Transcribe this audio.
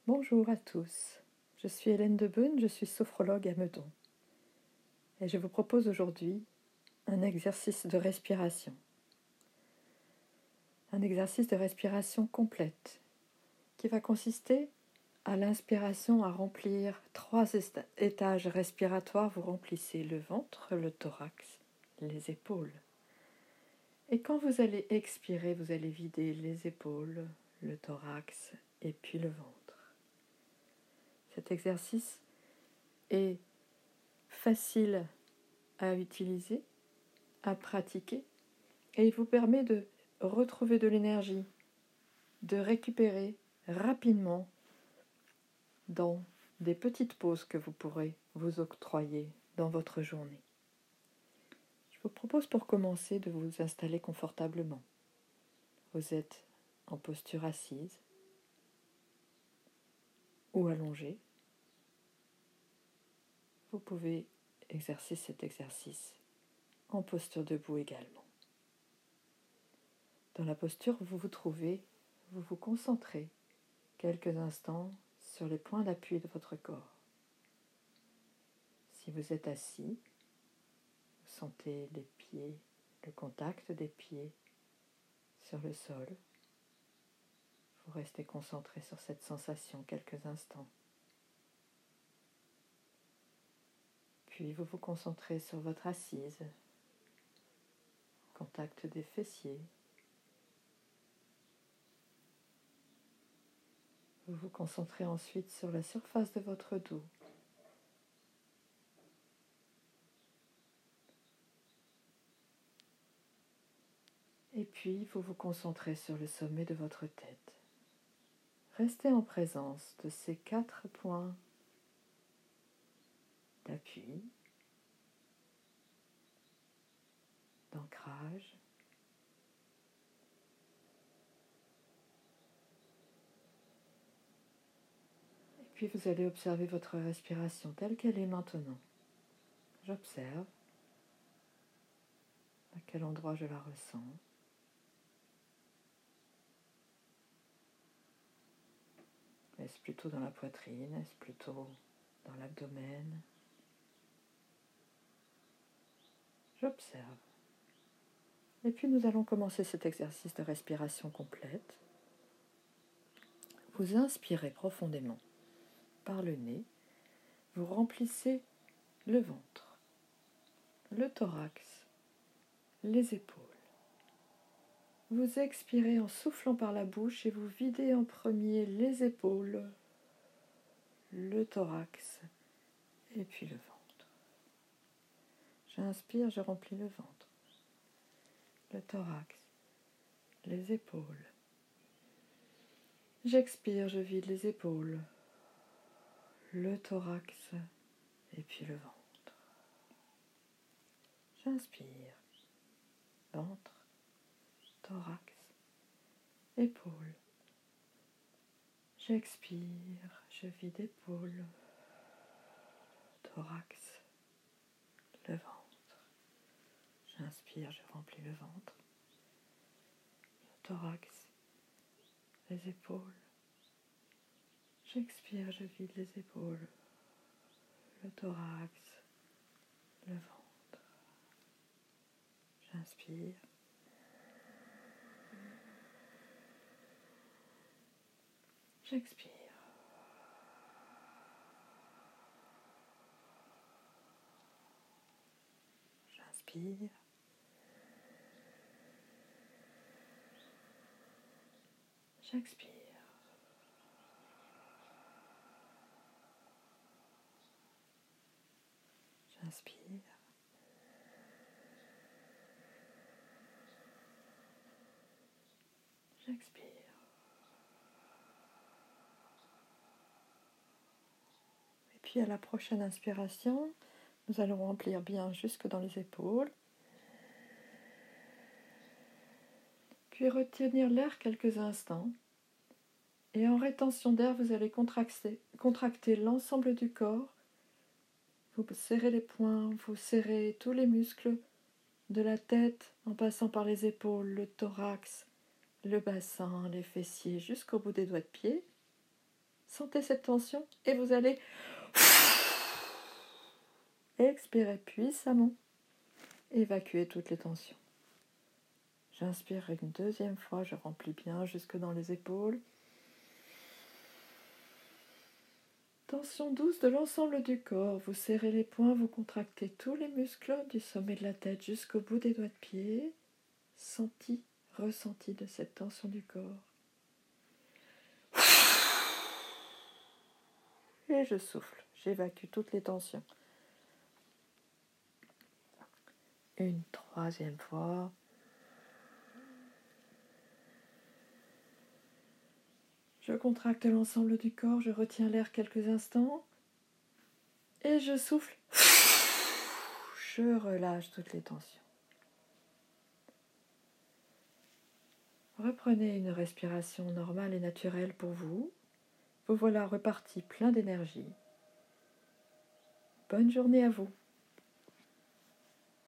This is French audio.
Bonjour à tous, je suis Hélène Debeune, je suis sophrologue à Meudon et je vous propose aujourd'hui un exercice de respiration. Un exercice de respiration complète qui va consister à l'inspiration à remplir 3 étages respiratoires. Vous remplissez le ventre, le thorax, les épaules. Et quand vous allez expirer, vous allez vider les épaules, le thorax et puis le ventre. Cet exercice est facile à utiliser, à pratiquer, et il vous permet de retrouver de l'énergie, de récupérer rapidement dans des petites pauses que vous pourrez vous octroyer dans votre journée. Je vous propose pour commencer de vous installer confortablement. Vous êtes en posture assise ou allongée. Vous pouvez exercer cet exercice en posture debout également. Dans la posture où vous vous trouvez, vous vous concentrez quelques instants sur les points d'appui de votre corps. Si vous êtes assis, vous sentez les pieds, le contact des pieds sur le sol. Vous restez concentré sur cette sensation quelques instants. Puis vous vous concentrez sur votre assise, contact des fessiers. Vous vous concentrez ensuite sur la surface de votre dos. Et puis vous vous concentrez sur le sommet de votre tête. Restez en présence de ces 4 points d'appui, d'ancrage. Et puis vous allez observer votre respiration telle qu'elle est maintenant. J'observe à quel endroit je la ressens. Est-ce plutôt dans la poitrine? Est-ce plutôt dans l'abdomen? J'observe. Et puis nous allons commencer cet exercice de respiration complète. Vous inspirez profondément par le nez. Vous remplissez le ventre, le thorax, les épaules. Vous expirez en soufflant par la bouche et vous videz en premier les épaules, le thorax et puis le ventre. J'inspire, je remplis le ventre, le thorax, les épaules. J'expire, je vide les épaules, le thorax et puis le ventre. J'inspire, ventre, thorax, épaules. J'expire, je vide épaules, thorax, le ventre. J'inspire, je remplis le ventre, le thorax, les épaules. J'expire, je vide les épaules, le thorax, le ventre. J'inspire. J'expire. J'inspire. J'expire. J'inspire. J'expire. Et puis à la prochaine inspiration, nous allons remplir bien jusque dans les épaules. Puis retenir l'air quelques instants. Et en rétention d'air, vous allez contracter l'ensemble du corps. Vous serrez les poings, vous serrez tous les muscles de la tête en passant par les épaules, le thorax, le bassin, les fessiers, jusqu'au bout des doigts de pied. Sentez cette tension et vous allez expirer puissamment. Évacuer toutes les tensions. J'inspire une deuxième fois, je remplis bien jusque dans les épaules. Tension douce de l'ensemble du corps. Vous serrez les poings, vous contractez tous les muscles du sommet de la tête jusqu'au bout des doigts de pied. Ressenti de cette tension du corps. Et je souffle, j'évacue toutes les tensions. Une troisième fois. Je contracte l'ensemble du corps, je retiens l'air quelques instants et je souffle. Je relâche toutes les tensions. Reprenez une respiration normale et naturelle pour vous. Vous voilà reparti plein d'énergie. Bonne journée à vous.